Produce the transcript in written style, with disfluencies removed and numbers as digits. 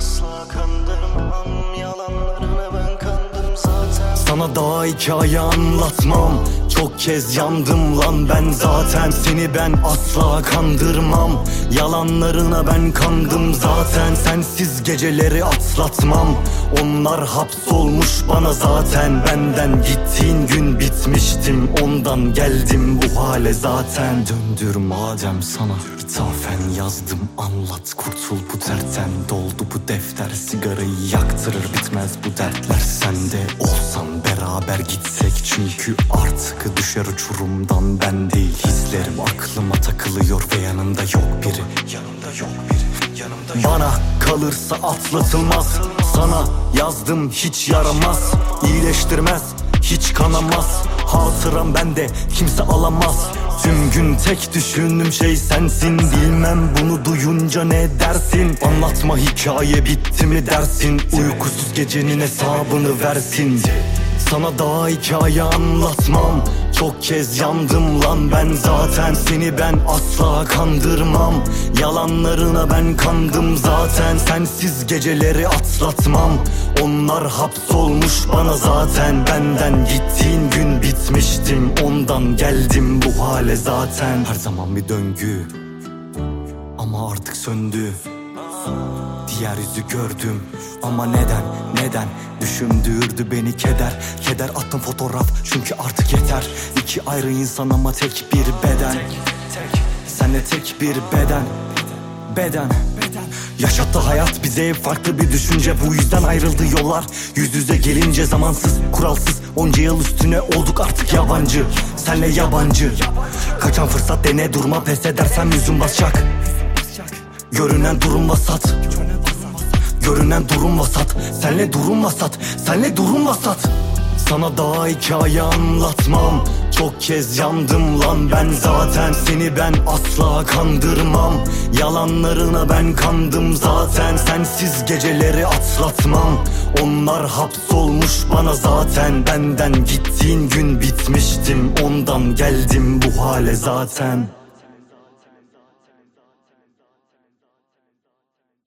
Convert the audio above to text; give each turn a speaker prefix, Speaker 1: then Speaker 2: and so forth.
Speaker 1: asla kandırmam, yalanlarına ben kandım zaten.
Speaker 2: Sana daha hikaye anlatmam, çok kez yandım lan ben zaten. Seni ben asla kandırmam, yalanlarına ben kandım zaten. Sensiz geceleri atlatmam, onlar hapsolmuş bana zaten. Benden gittiğin gün bitmiştim, ondan geldim bu hale zaten. Döndür madem sana ithafen yazdım, anlat kurtul bu dertten. Doldu bu defter, sigarayı yaktırır bitmez bu dertler. Sen de olsan beraber gitsek, çünkü artık düşer uçurumdan ben değil. Hislerim aklıma takılıyor ve yanımda yok biri. Bana kalırsa atlatılmaz, sana yazdım hiç yaramaz. İyileştirmez, hiç kanamaz, hatıram bende kimse alamaz. Tüm gün tek düşündüğüm şey sensin, bilmem bunu duyunca ne dersin. Anlatma hikaye bitti mi dersin, uykusuz gecenin hesabını versin. Sana daha hikaye anlatmam, çok kez yandım lan ben zaten. Seni ben asla kandırmam, yalanlarına ben kandım zaten. Sensiz geceleri atlatmam, onlar hapsolmuş bana zaten. Benden gittiğin gün bitmiştim, ondan geldim bu hale zaten. Her zaman bir döngü ama artık söndü. Diğer yüzü gördüm ama neden düşündürdü beni keder. Keder attım fotoğraf çünkü artık yeter. İki ayrı insan ama tek bir beden. Senle tek bir beden. Yaşattı hayat bize farklı bir düşünce, bu yüzden ayrıldı yollar. Yüz yüze gelince zamansız, kuralsız, onca yıl üstüne olduk artık yabancı. Senle yabancı, kaçan fırsat dene durma, pes edersem yüzüm basacak. Görünen durum vasat, görünen durum vasat. Senle durum vasat, senle durum vasat. Sana daha hikaye anlatmam, çok kez yandım lan ben zaten. Seni ben asla kandırmam, yalanlarına ben kandım zaten. Sensiz geceleri atlatmam, onlar hapsolmuş bana zaten. Benden gittiğin gün bitmiştim, ondan geldim bu hale zaten.